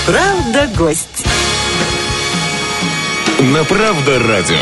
Правда, гость. На Правда радио.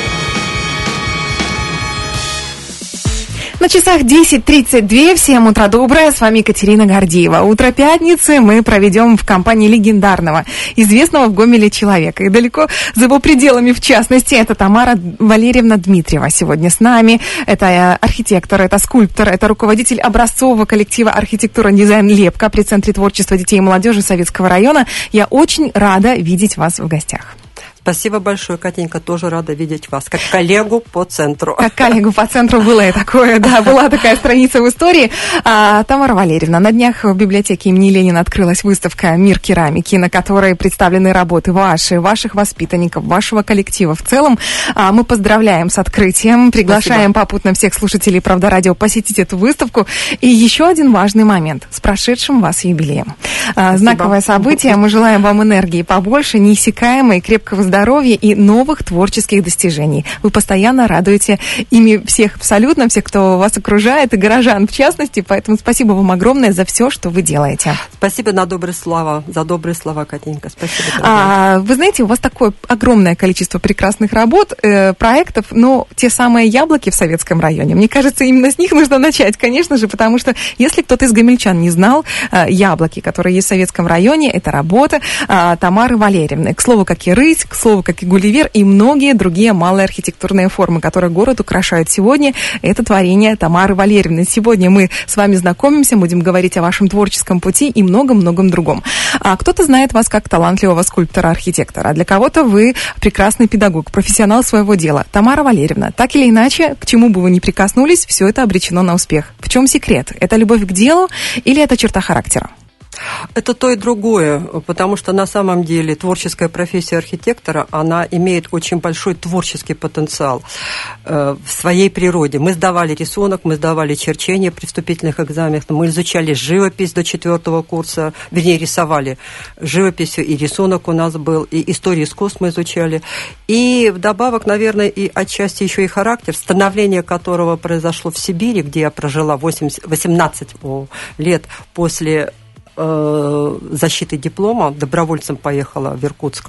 На часах 10:32. Всем утро доброе. С вами Екатерина Гордеева. Утро пятницы мы проведем в компании легендарного, известного в Гомеле человека. И далеко за его пределами, в частности, это Тамара Валерьевна Дмитриева сегодня с нами. Это архитектор, это скульптор, это руководитель образцового коллектива архитектура и дизайн «Лепка» при Центре творчества детей и молодежи Советского района. Я очень рада видеть вас в гостях. Спасибо большое, Катенька, тоже рада видеть вас, как коллегу по центру. Как коллегу по центру было и такое, да, была такая страница в истории. Тамара Валерьевна, на днях в библиотеке имени Ленина открылась выставка «Мир керамики», на которой представлены работы ваших воспитанников, вашего коллектива в целом. Мы поздравляем с открытием, приглашаем попутно всех слушателей «Правда радио» посетить эту выставку. И еще один важный момент, с прошедшим вас юбилеем. Знаковое событие, мы желаем вам энергии побольше, неиссякаемой, крепкого здоровья и новых творческих достижений. Вы постоянно радуете ими всех, абсолютно всех, кто вас окружает, и горожан в частности. Поэтому спасибо вам огромное за все, что вы делаете. Спасибо за добрые слова, Катенька. Спасибо. Вы знаете, у вас такое огромное количество прекрасных работ, проектов, но те самые яблоки в Советском районе, мне кажется, именно с них нужно начать, конечно же, потому что если кто-то из гомельчан не знал, яблоки, которые есть в Советском районе, это работа Тамары Валерьевны. К слову, как и рысь, к слову, как и Гулливер, и многие другие малые архитектурные формы, которые город украшают сегодня, это творение Тамары Валерьевны. Сегодня мы с вами знакомимся, будем говорить о вашем творческом пути и многом-многом другом. Кто-то знает вас как талантливого скульптора-архитектора, а для кого-то вы прекрасный педагог, профессионал своего дела. Тамара Валерьевна, так или иначе, к чему бы вы ни прикоснулись, все это обречено на успех. В чем секрет? Это любовь к делу или это черта характера? Это то и другое, потому что на самом деле творческая профессия архитектора, она имеет очень большой творческий потенциал в своей природе. Мы сдавали рисунок, мы сдавали черчение при вступительных экзаменах, мы изучали живопись до 4 курса, вернее, рисовали живописью, и рисунок у нас был, и историю искусств мы изучали. И вдобавок, наверное, и отчасти еще и характер, становление которого произошло в Сибири, где я прожила 18 лет после защиты диплома, добровольцем поехала в Иркутск.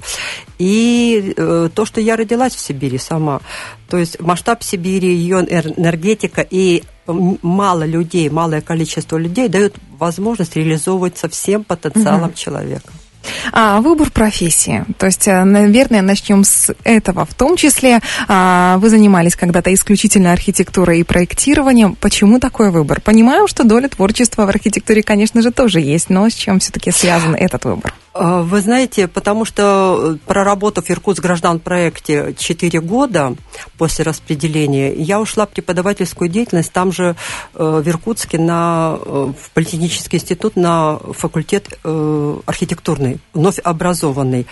И то, что я родилась в Сибири сама, то есть масштаб Сибири, ее энергетика и малое количество людей дает возможность реализовывать всем потенциалом человека. Выбор профессии. То есть, наверное, начнем с этого. В том числе вы занимались когда-то исключительно архитектурой и проектированием. Почему такой выбор? Понимаю, что доля творчества в архитектуре, конечно же, тоже есть, но с чем все-таки связан этот выбор? Вы знаете, потому что, проработав в Иркутск-граждан-проекте 4 года после распределения, я ушла в преподавательскую деятельность там же, в Иркутске, в Политехнический институт, на факультет архитектурный, вновь образованный.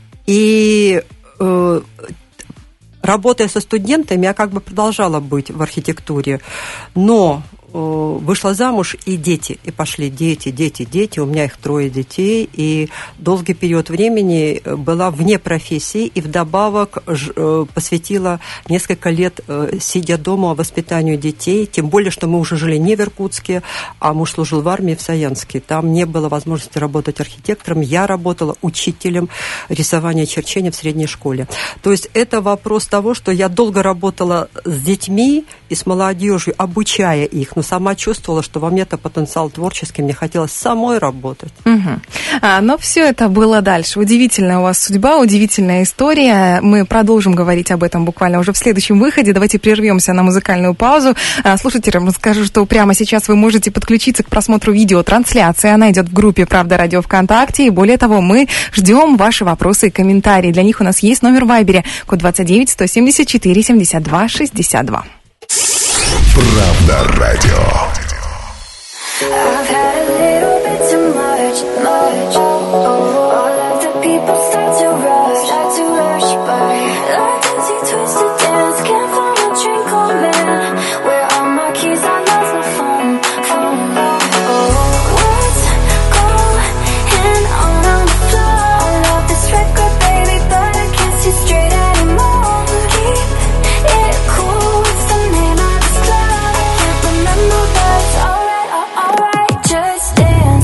И работая со студентами, я как бы продолжала быть в архитектуре, но вышла замуж, и дети, и пошли дети, у меня их 3 детей, и долгий период времени была вне профессии, и вдобавок посвятила несколько лет, сидя дома, воспитанию детей, тем более, что мы уже жили не в Иркутске, а муж служил в армии в Саянске, там не было возможности работать архитектором, я работала учителем рисования и черчения в средней школе. То есть это вопрос того, что я долго работала с детьми и с молодежью, обучая их, но сама чувствовала, что во мне-то потенциал творческий, мне хотелось самой работать. Но все это было дальше. Удивительная у вас судьба, удивительная история. Мы продолжим говорить об этом буквально уже в следующем выходе. Давайте прервемся на музыкальную паузу. Слушателям расскажу, что прямо сейчас вы можете подключиться к просмотру видеотрансляции. Она идет в группе «Правда радио» ВКонтакте. И более того, мы ждем ваши вопросы и комментарии. Для них у нас есть номер в Вайбере, код 29 174 72 62. Правда радио. I've had a little bit too much. All of the people start to rush by. Like dizzy, twisted dance, can't find a drink on man. Where are my keys? I lost my phone. What's going on the floor? I love this record, baby, but I can't see straight anymore. Keep it cool. What's the name of this club? I can't remember, but it's alright. Just dance.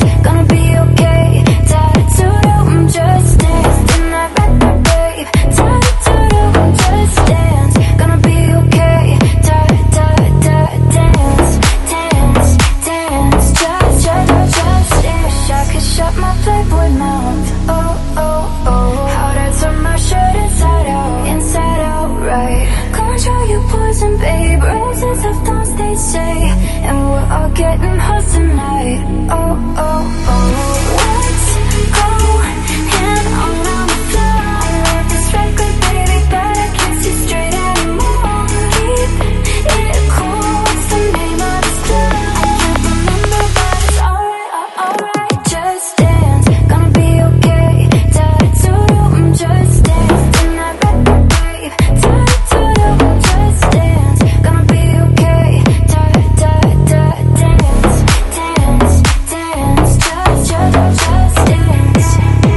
they say, and we're all getting hot tonight. Oh, oh, oh. Let's go hand on the floor. I love this record, baby, but I can't see straight anymore. Keep it cool. What's the name of this club? I can't remember, but it's alright, alright. Just dance, gonna be okay. Da-da-doo-doo, just dance. Tonight, babe, da-da-doo-doo, just dance. Gonna be okay. Da-da-da-da, dance, dance, dance. Just dance. Just dance.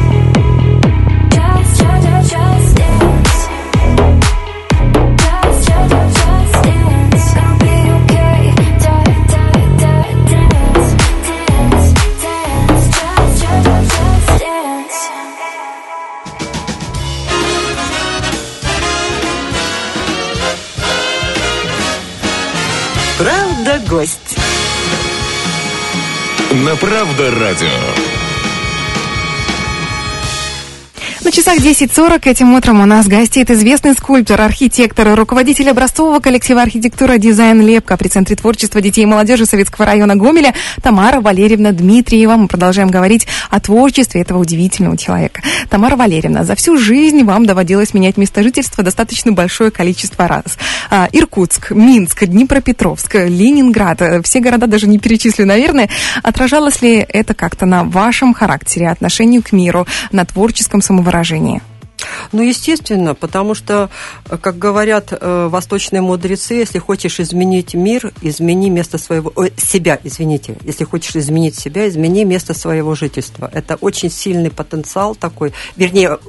Just dance. Just dance. Gonna be okay. Da-da-da-da, dance, dance, dance. Just dance. Правда, гость. На Правда радио. На часах 10:40 этим утром у нас гостит известный скульптор, архитектор, руководитель образцового коллектива архитектура «Дизайн Лепка» при Центре творчества детей и молодежи Советского района Гомеля Тамара Валерьевна Дмитриева. Мы продолжаем говорить о творчестве этого удивительного человека. Тамара Валерьевна, за всю жизнь вам доводилось менять место жительства достаточно большое количество раз. Иркутск, Минск, Днепропетровск, Ленинград, все города даже не перечислю, наверное. Отражалось ли это как-то на вашем характере, отношению к миру, на творческом самовыражении? Ну, естественно, потому что, как говорят восточные мудрецы, если хочешь изменить мир, измени место своего... себя, извините. Если хочешь изменить себя, измени место своего жительства. Это очень сильный потенциал такой, вернее,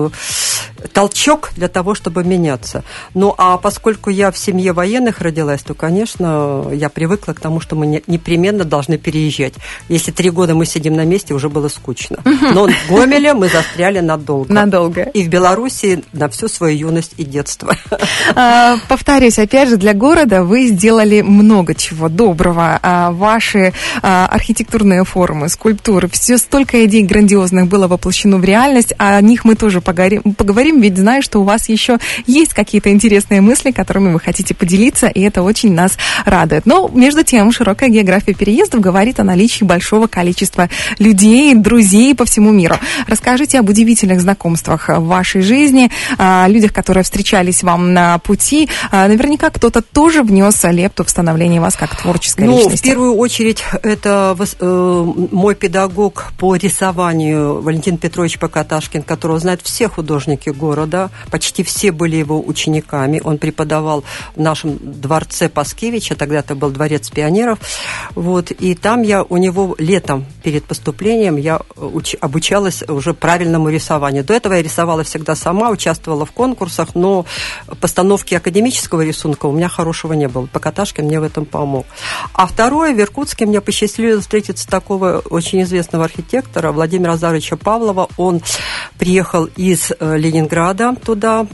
толчок для того, чтобы меняться. Ну, а поскольку я в семье военных родилась, то, конечно, я привыкла к тому, что мы непременно должны переезжать. Если 3 года мы сидим на месте, уже было скучно. Но в Гомеле мы застряли надолго. Надолго. И в Беларуси на всю свою юность и детство. Повторюсь, опять же, для города вы сделали много чего доброго. Ваши архитектурные формы, скульптуры, все столько идей грандиозных было воплощено в реальность, о них мы тоже поговорим, ведь знаю, что у вас еще есть какие-то интересные мысли, которыми вы хотите поделиться, и это очень нас радует. Но, между тем, широкая география переездов говорит о наличии большого количества людей, друзей по всему миру. Расскажите об удивительных знакомствах в вашей жизни, о людях, которые встречались вам на пути. Наверняка кто-то тоже внес лепту в становление вас как творческой личности. В первую очередь, это мой педагог по рисованию Валентин Петрович Покаташкин, которого знают все художники города. Почти все были его учениками. Он преподавал в нашем дворце Паскевича, тогда это был дворец пионеров. Вот, и там я у него летом перед поступлением я обучалась уже правильному рисованию. До этого я рисовала всегда сама, участвовала в конкурсах, но постановки академического рисунка у меня хорошего не было. Покаташкин мне в этом помог. А второе, в Иркутске мне посчастливилось встретиться такого очень известного архитектора Владимира Азаровича Павлова. Он приехал из Ленинграда туда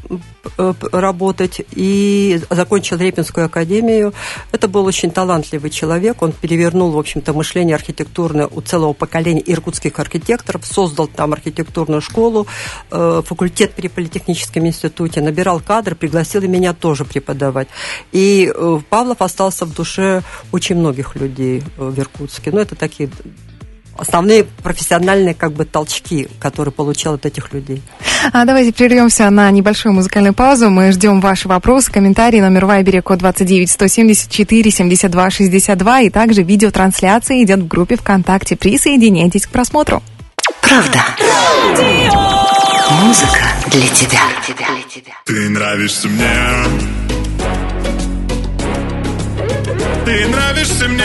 работать и закончил Репинскую академию. Это был очень талантливый человек. Он перевернул, в общем-то, мышление архитектурное у целого поколения иркутских архитекторов, создал там архитектурную школу, факультет при Политехническом институте, набирал кадры, пригласил и меня тоже преподавать. И Павлов остался в душе очень многих людей в Иркутске. Ну, это такие основные профессиональные толчки, которые получал от этих людей. Давайте прервемся на небольшую музыкальную паузу. Мы ждем ваши вопросы, комментарии. Номер Вайбера код 29 174 72 62. И также видеотрансляция идет в группе ВКонтакте. Присоединяйтесь к просмотру. Правда. Музыка для тебя. Ты нравишься мне. Ты нравишься мне.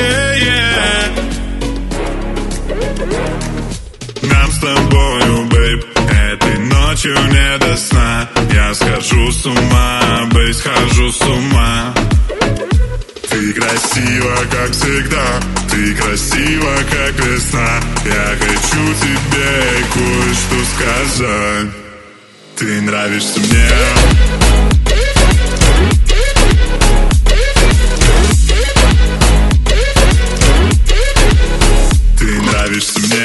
Нам с тобою, бейб, этой ночью не до сна. Я схожу с ума, бейб, схожу с ума. Ты красива, как всегда, ты красива, как весна. Я хочу тебе кое-что сказать. Ты нравишься мне. Ты нравишься мне.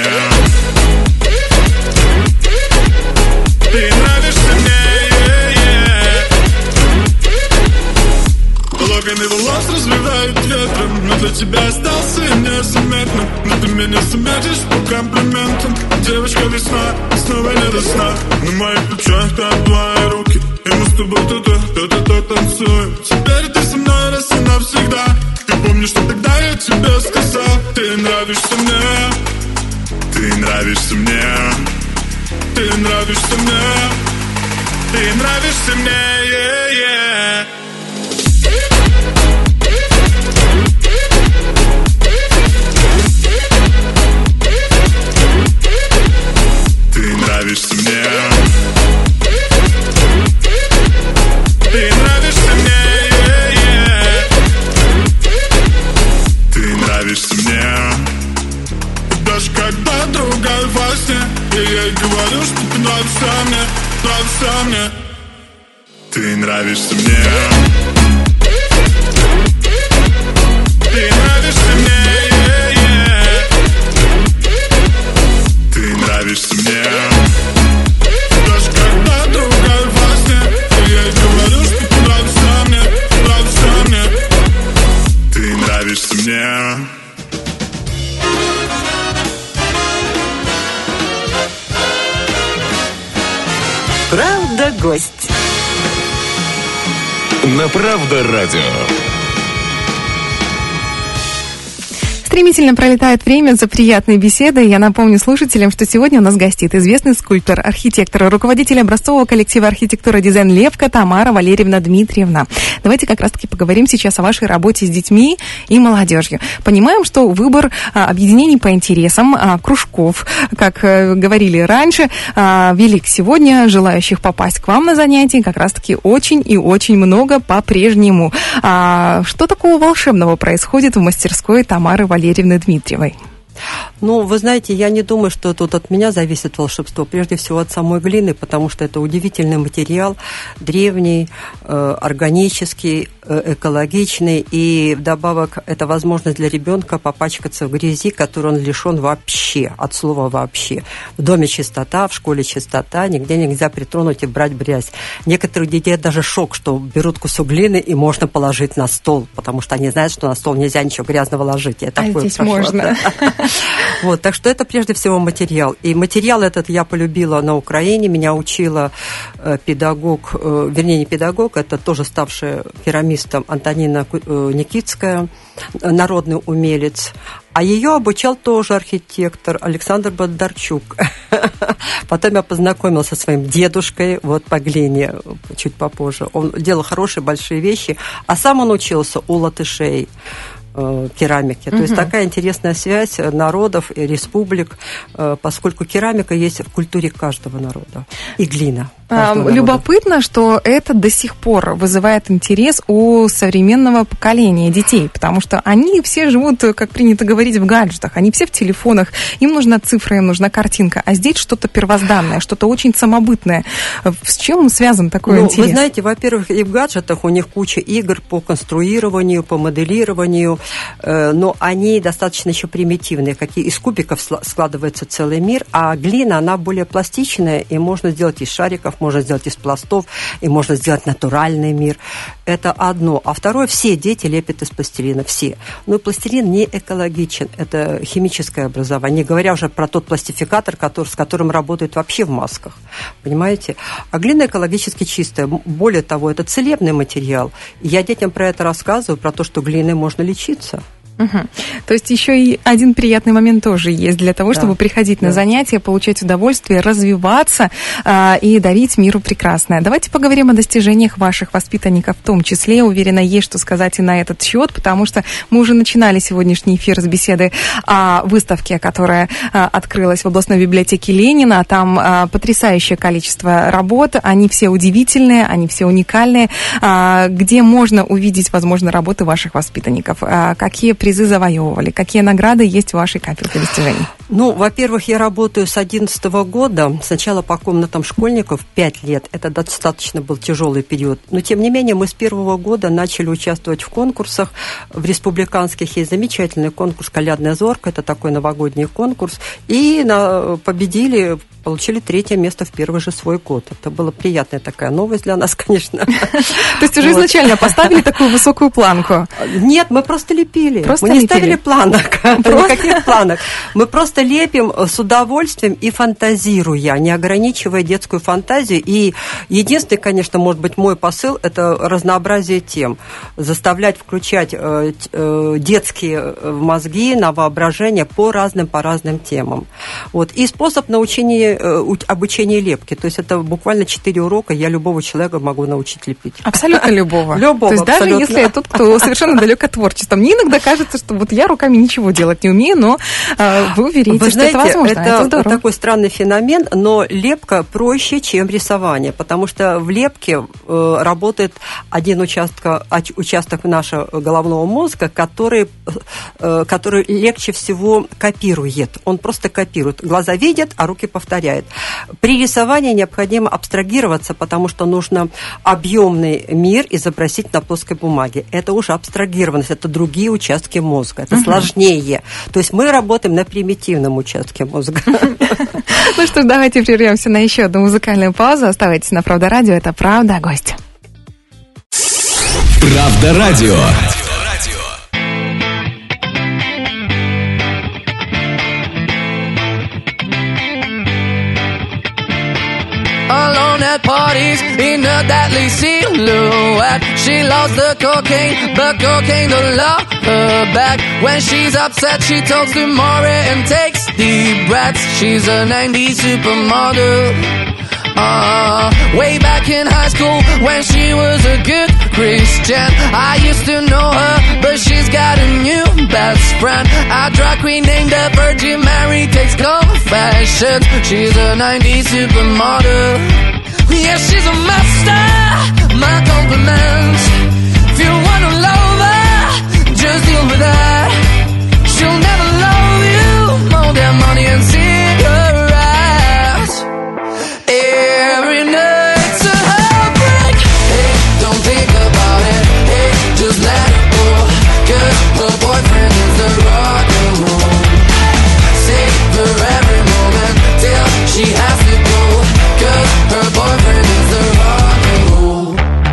Ты нравишься мне, Локоны волос развиваются. задувает ветром, но для тебя остался незаметным. Но ты меня заметишь по комплиментам. Девочка, весна, снова не до сна. На моих плечах там твои руки, и мы с тобой то танцуем. Теперь ты со мной раз и навсегда. Ты помнишь, что тогда я тебе сказал? Ты нравишься мне, ты нравишься мне, ты нравишься мне, ты нравишься мне, yeah. Ты нравишься мне, ты нравишься мне, yeah. Ты нравишься мне. Даже когда другая во сне, я ей говорю, что ты нравишься мне, нравишься мне. Ты нравишься мне, ты нравишься мне, yeah. Ты нравишься мне. Даже когда другая во сне, я ей говорю, что ты нравишься мне, нравишься мне. Ты нравишься мне. Правда, гость. На Правда радио. Стремительно пролетает время за приятной беседой. Я напомню слушателям, что сегодня у нас гостит известный скульптор, архитектор, руководитель образцового коллектива архитектура «Дизайн Левка» Тамара Валерьевна Дмитриевна. Давайте как раз-таки поговорим сейчас о вашей работе с детьми и молодежью. Понимаем, что выбор объединений по интересам, кружков, как говорили раньше, велик сегодня. Желающих попасть к вам на занятия как раз-таки очень и очень много по-прежнему. Что такого волшебного происходит в мастерской Тамары Валерьевны Дмитриевой? Ну, вы знаете, я не думаю, что тут от меня зависит волшебство. Прежде всего от самой глины, потому что это удивительный материал, древний, органический, экологичный. И вдобавок это возможность для ребенка попачкаться в грязи, которой он лишен вообще, от слова вообще. В доме чистота, в школе чистота, нигде нельзя притронуть и брать грязь. Некоторых детей даже шок, что берут кусок глины и можно положить на стол, потому что они знают, что на стол нельзя ничего грязного ложить. Я такое здесь прошла, можно. Да. Вот, так что это прежде всего материал. И материал этот я полюбила на Украине. Меня учила педагог, вернее, не педагог, это тоже ставшая керамистом Антонина Никитская, народный умелец. А ее обучал тоже архитектор Александр Бондарчук. Потом я познакомился со своим дедушкой, вот по глине, чуть попозже. Он делал хорошие большие вещи, а сам он учился у латышей керамики. То есть такая интересная связь народов и республик, поскольку керамика есть в культуре каждого народа. И глина. Любопытно, что это до сих пор вызывает интерес у современного поколения детей, потому что они все живут, как принято говорить, в гаджетах, они все в телефонах, им нужна цифра, им нужна картинка, а здесь что-то первозданное, что-то очень самобытное. С чем связан такой интерес? Вы знаете, во-первых, и в гаджетах у них куча игр по конструированию, по моделированию, но они достаточно еще примитивные, какие из кубиков складывается целый мир, а глина, она более пластичная, и можно сделать из шариков, можно сделать из пластов, и можно сделать натуральный мир. Это одно. А второе, все дети лепят из пластилина, все. Но пластилин не экологичен, это химическое образование, не говоря уже про тот пластификатор, с которым работают вообще в масках. Понимаете? А глина экологически чистая. Более того, это целебный материал. И я детям про это рассказываю, про то, что глиной можно лечиться. Угу. То есть еще и один приятный момент тоже есть для того, чтобы приходить на занятия, получать удовольствие, развиваться и дарить миру прекрасное. Давайте поговорим о достижениях ваших воспитанников в том числе. Уверена, есть что сказать и на этот счет, потому что мы уже начинали сегодняшний эфир с беседы о выставке, которая открылась в областной библиотеке Ленина. Там потрясающее количество работ, они все удивительные, они все уникальные. Где можно увидеть, возможно, работы ваших воспитанников? Какие призы завоевывали? Какие награды есть в вашей копилке достижений? Ну, во-первых, я работаю с 2011 года. Сначала по комнатам школьников 5 лет. Это достаточно был тяжелый период. Но, тем не менее, мы с первого года начали участвовать в конкурсах. В республиканских есть замечательный конкурс «Колядная зорка». Это такой новогодний конкурс. И победили, получили 3-е место в первый же свой год. Это была приятная такая новость для нас, конечно. То есть уже изначально поставили такую высокую планку? Нет, мы просто лепили. Мы не ставили планок, никаких планок. Мы просто лепим с удовольствием и фантазируя, не ограничивая детскую фантазию. И единственный, конечно, может быть, мой посыл – это разнообразие тем. Заставлять включать детские мозги на воображение по разным темам. Вот. И способ обучения лепки. То есть это буквально 4 урока, я любого человека могу научить лепить. Абсолютно любого. Любого, то есть абсолютно. Даже если тот, кто совершенно далек от творчества. Мне иногда кажется, что вот я руками ничего делать не умею, но вы уверяете, вы знаете, что это возможно. Это такой странный феномен, но лепка проще, чем рисование, потому что в лепке работает один участок нашего головного мозга, который легче всего копирует. Он просто копирует. Глаза видят, а руки повторяют. При рисовании необходимо абстрагироваться, потому что нужно объемный мир изобразить на плоской бумаге. Это уже абстрагированность, это другие участки мозга, это сложнее. То есть мы работаем на примитивном участке мозга. Ну что ж, давайте прервемся на еще одну музыкальную паузу. Оставайтесь на Правда Радио. Это Правда гость. Правда Радио. Alone at parties in a deadly silhouette. She loves the cocaine, but cocaine don't love her back. When she's upset, she talks to Maury and takes deep breaths. She's a 90s supermodel. Way back in high school when she was a good Christian, I used to know her, but she's got a new best friend. A drag queen named the Virgin Mary takes confessions. She's a 90s supermodel. Yeah, she's a master. My compliments. If you wanna love her, just deal with that. She'll never love you more than money and cigarettes. Every night's a heartbreak. Hey, don't think about it. Hey, just let it go. 'Cause her boyfriend is the rock and roll. Savor every moment till she has to go. 'Cause her boyfriend is the rock and roll.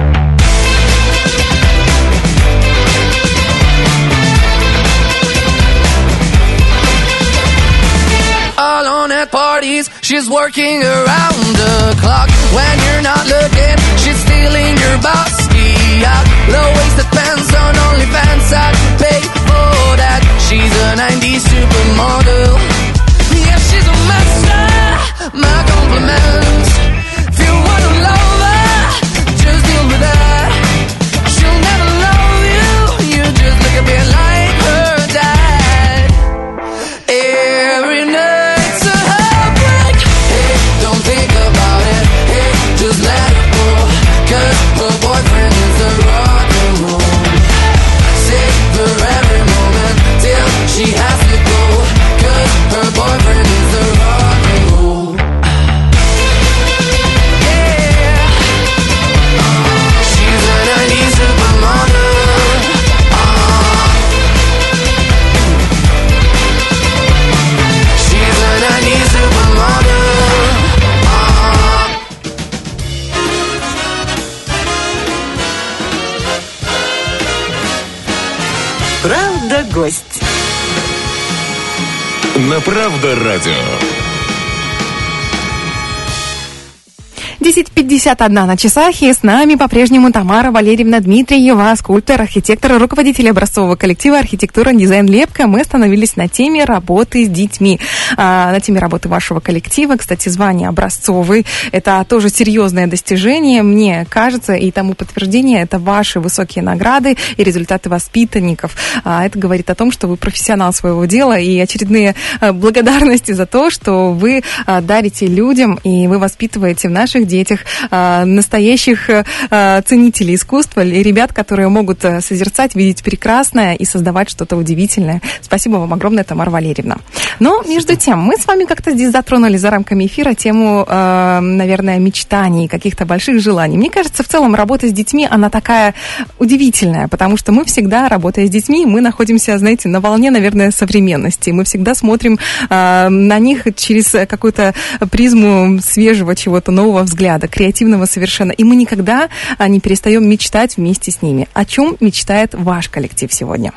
Alone at parties, she's working around the clock. When you're not looking, she's stealing your bossy out. Low-waisted pants on OnlyFans, I'd pay for that. She's a 90s supermodel. Yeah, she's a master. My compliments. If you wanna love her, just deal with that. She'll never love you. You just look a bit like her dad. Every night's a heartbreak. Hey, don't think about it. Hey, just let it go. 'Cause her boyfriend is the rock and roll. Savor every moment till she has to go. 'Cause her boyfriend is the rock and roll. Yeah. She's a 90s supermodel. She's a 90s supermodel. Правда гость. На Правда Радио. 10:51 на часах, и с нами по-прежнему Тамара Валерьевна Дмитриева, скульптор, архитектор, руководитель образцового коллектива «Архитектура, дизайн, лепка». Мы остановились на теме работы с детьми, на теме работы вашего коллектива. Кстати, звание образцовый – это тоже серьезное достижение, мне кажется, и тому подтверждение – это ваши высокие награды и результаты воспитанников. Это говорит о том, что вы профессионал своего дела, и очередные благодарности за то, что вы дарите людям, и вы воспитываете в наших детях детях, настоящих ценителей искусства, ребят, которые могут созерцать, видеть прекрасное и создавать что-то удивительное. Спасибо вам огромное, Тамара Валерьевна. Но, между тем, мы с вами как-то здесь затронули за рамками эфира тему, наверное, мечтаний, каких-то больших желаний. Мне кажется, в целом работа с детьми, она такая удивительная, потому что мы всегда, работая с детьми, мы находимся, знаете, на волне, наверное, современности. Мы всегда смотрим на них через какую-то призму свежего чего-то нового взгляда, креативного совершенно. И мы никогда не перестаем мечтать вместе с ними. О чем мечтает ваш коллектив сегодня?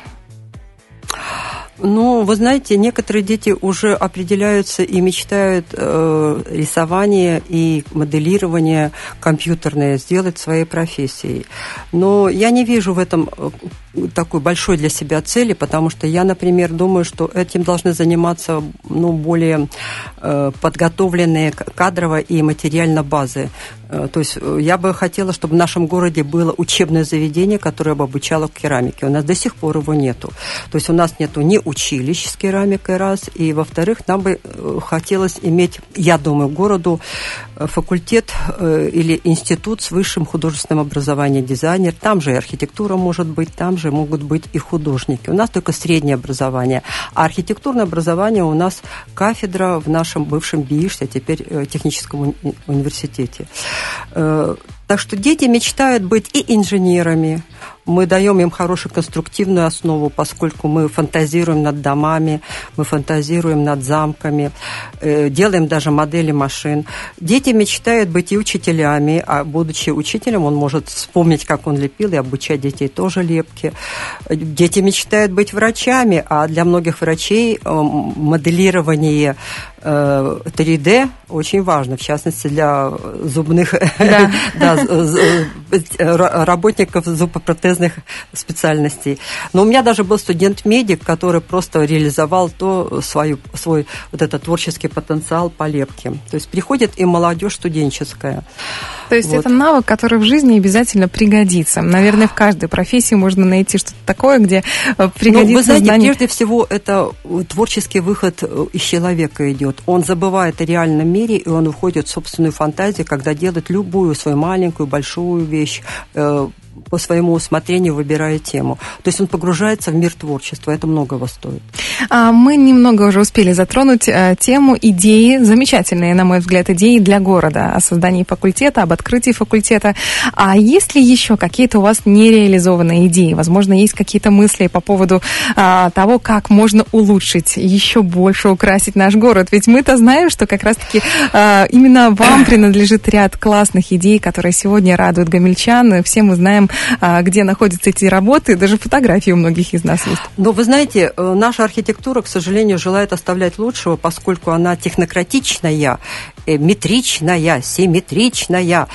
Ну, вы знаете, некоторые дети уже определяются и мечтают рисование и моделирование компьютерное сделать своей профессией. Но я не вижу в этом такой большой для себя цели, потому что я, например, думаю, что этим должны заниматься более подготовленные кадрово и материально базы. То есть я бы хотела, чтобы в нашем городе было учебное заведение, которое бы обучало керамике. У нас до сих пор его нету. То есть у нас нету ни училищ с керамикой, раз, и, во-вторых, нам бы хотелось иметь, я думаю, городу факультет или институт с высшим художественным образованием, дизайнер. Там же и архитектура может быть, там же могут быть и художники. У нас только среднее образование. А архитектурное образование у нас кафедра в нашем бывшем БИИШ, а теперь техническом университете. Так что дети мечтают быть и инженерами. Мы даем им хорошую конструктивную основу, поскольку мы фантазируем над домами, мы фантазируем над замками, делаем даже модели машин. Дети мечтают быть и учителями, а будучи учителем, он может вспомнить, как он лепил, и обучать детей тоже лепке. Дети мечтают быть врачами, а для многих врачей моделирование 3D очень важно, в частности, для зубных работников зубопротезных специальностей. Но у меня даже был студент-медик, который просто реализовал свой вот этот творческий потенциал по лепке. То есть приходит и молодежь студенческая. То есть это навык, который в жизни обязательно пригодится. Наверное, в каждой профессии можно найти что-то такое, где пригодится вы знаете, знание. Прежде всего, это творческий выход из человека идет. Он забывает о реальном мире, и он уходит в собственную фантазию, когда делает любую свою маленькую, большую вещь, по своему усмотрению выбирая тему. То есть он погружается в мир творчества. Это многого стоит. Мы немного уже успели затронуть тему идеи, замечательные, на мой взгляд, идеи для города, о создании факультета, об открытии факультета. А есть ли еще какие-то у вас нереализованные идеи? Возможно, есть какие-то мысли по поводу того, как можно улучшить, еще больше украсить наш город? Ведь мы-то знаем, что как раз-таки именно вам принадлежит ряд классных идей, которые сегодня радуют гомельчан. Все мы знаем, где находятся эти работы, даже фотографии у многих из нас есть. Но вы знаете, наша архитектура, к сожалению, желает оставлять лучшего, поскольку она технократичная, метричная, симметричная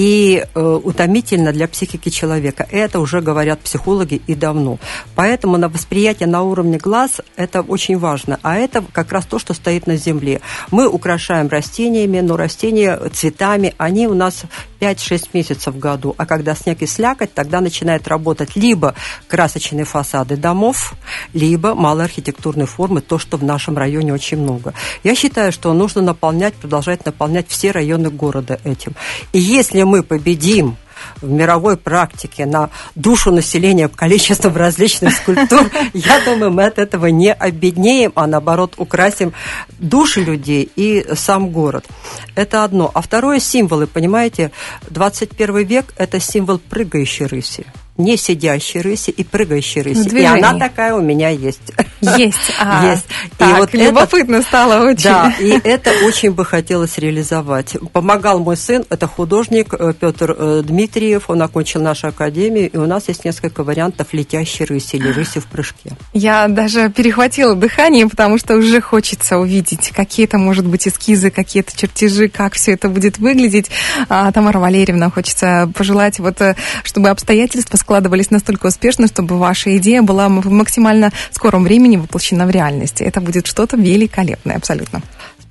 и утомительна для психики человека. Это уже говорят психологи и давно. Поэтому на восприятие на уровне глаз это очень важно. А это как раз то, что стоит на земле. Мы украшаем растениями, но растения цветами, они у нас 5-6 месяцев в году. А когда снег и слякоть, тогда начинают работать либо красочные фасады домов, либо малые архитектурные формы, то, что в нашем районе очень много. Я считаю, что нужно продолжать наполнять все районы города этим. И если мы победим в мировой практике на душу населения количеством различных скульптур, я думаю, мы от этого не обеднеем, а наоборот украсим души людей и сам город. Это одно. А второе — символы, понимаете, 21 век – это символ прыгающей рыси. Не сидящей рыси и прыгающей рыси. И она такая у меня есть. Есть. Есть. Так, и вот любопытно стало очень. Да, и это очень бы хотелось реализовать. Помогал мой сын, это художник Петр Дмитриев, он окончил нашу академию, и у нас есть несколько вариантов летящей рыси или рыси в прыжке. Я даже перехватила дыхание, потому что уже хочется увидеть какие-то, может быть, эскизы, какие-то чертежи, как все это будет выглядеть. Тамара Валерьевна, хочется пожелать, чтобы обстоятельства складывались настолько успешно, чтобы ваша идея была в максимально скором времени воплощена в реальность. Это будет что-то великолепное, абсолютно.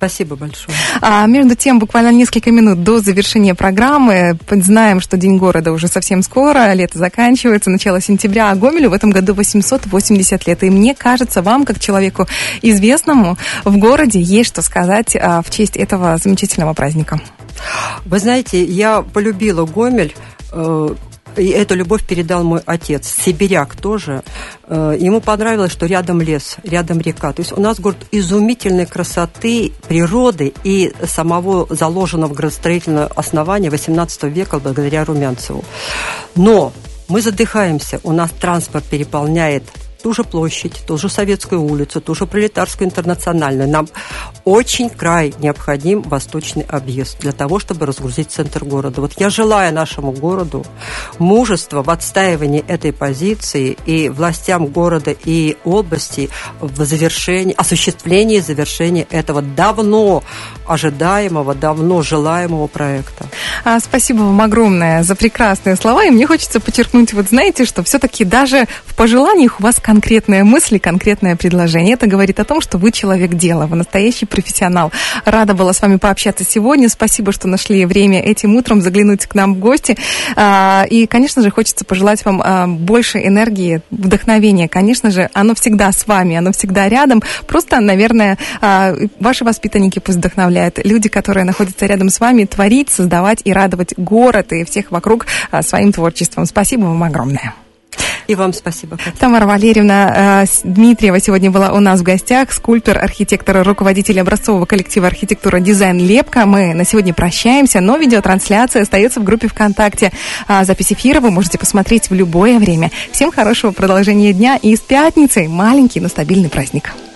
Спасибо большое. Между тем, буквально несколько минут до завершения программы. Знаем, что День города уже совсем скоро, лето заканчивается, начало сентября, а Гомелю в этом году 880 лет. И мне кажется, вам, как человеку известному в городе, есть что сказать в честь этого замечательного праздника. Вы знаете, я полюбила Гомель. И эту любовь передал мой отец, сибиряк тоже. Ему понравилось, что рядом лес, рядом река. То есть у нас город изумительной красоты, природы и самого заложенного градостроительного основания XVIII века благодаря Румянцеву. Но мы задыхаемся, у нас транспорт переполняет ту же площадь, ту же Советскую улицу, ту же Пролетарскую интернациональную. Нам очень край необходим восточный объезд для того, чтобы разгрузить центр города. Вот я желаю нашему городу мужества в отстаивании этой позиции и властям города и области в осуществлении завершения этого давно ожидаемого, давно желаемого проекта. Спасибо вам огромное за прекрасные слова. И мне хочется подчеркнуть, вот знаете, что все-таки даже в пожеланиях у вас конкретная мысль, конкретное предложение. Это говорит о том, что вы человек дела, вы настоящий профессионал. Рада была с вами пообщаться сегодня. Спасибо, что нашли время этим утром заглянуть к нам в гости. И, конечно же, хочется пожелать вам больше энергии, вдохновения. Конечно же, оно всегда с вами, оно всегда рядом. Просто, наверное, ваши воспитанники пусть вдохновляют. Люди, которые находятся рядом с вами, творить, создавать и радовать город и всех вокруг своим творчеством. Спасибо вам огромное. И вам спасибо. Тамара Валерьевна Дмитриева сегодня была у нас в гостях, скульптор, архитектор, руководитель образцового коллектива архитектура «Дизайн Лепка». Мы на сегодня прощаемся, но видеотрансляция остается в группе ВКонтакте. Запись эфира вы можете посмотреть в любое время. Всем хорошего продолжения дня и с пятницей маленький, но стабильный праздник.